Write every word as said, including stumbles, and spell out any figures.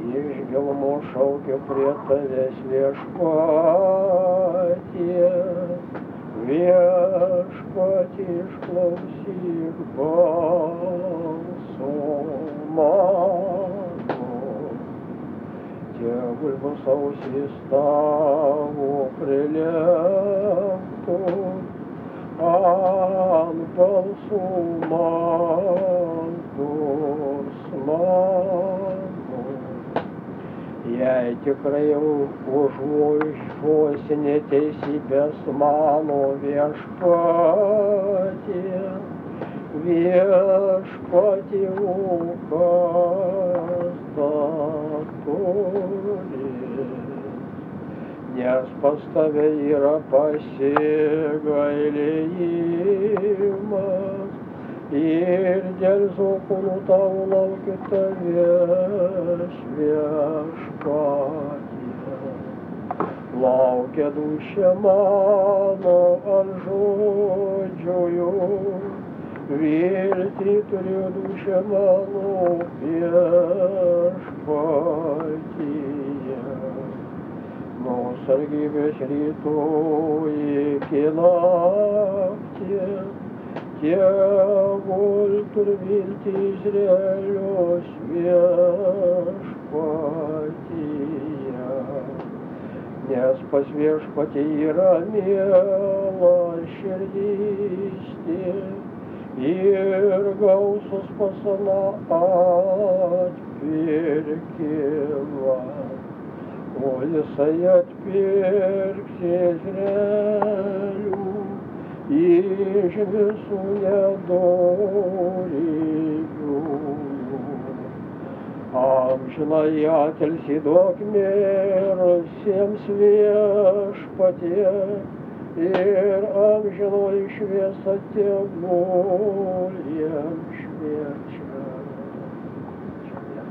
iš gilumų šaukiu prie tavęs viešpatie, viešpatie išklausyk balso mano. Tegul bus ausys tavo prilenktos ant balsų mantos mano. Jei tikrai užmušuosi neteisybės mano viešpatie, viešpatie, o kas tą turi, nes pas tave yra pasigailėjimas ir dėl zokonų tavo laukiu tavęs viešpatie. Laukia dūšia mano ant žodžio jų, viltį turiu dūšia mano viešpatyje. Nuo sargybės rytų iki nakties, tegul turi viltį Izraelios viešpatyje. Nes pas viešpatį yra miela širdystė ir gausus pasana atpirkimas. O jisai atpirks Izraelių iš visų nedorybių. Amžinai atilsį duok mirusiems viešpatie ir amžinoji šviesa tegul